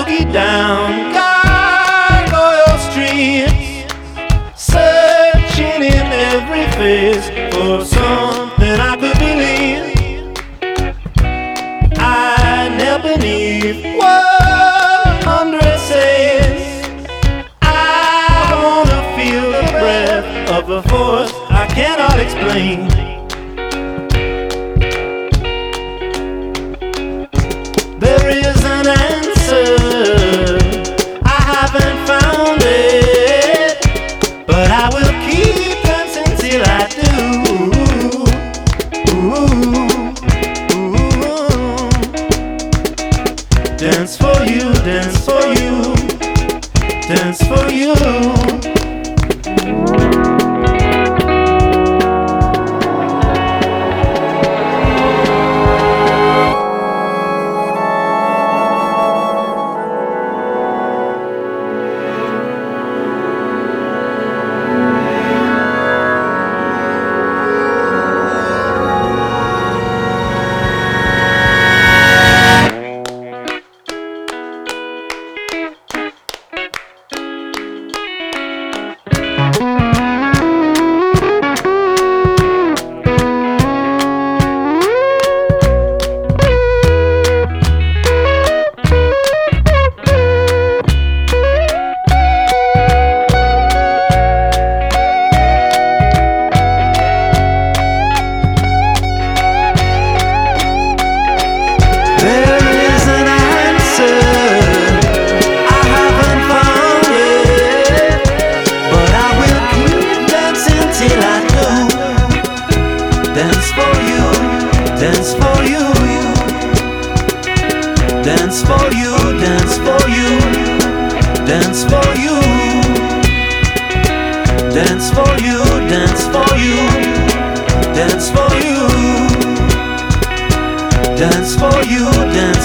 boogie down gargoyle streets, searching in every face for something I could believe. I knelt beneath 100 saints. I wanna feel the breath of a force I cannot explain. There is an answer, I haven't found it, but I will keep dancing till I do. Dance for you, dance for you, dance for you. Dance for you, dance for you, dance for you, dance for you, dance for you, dance for you, dance for you, dance for you, dance for you, dance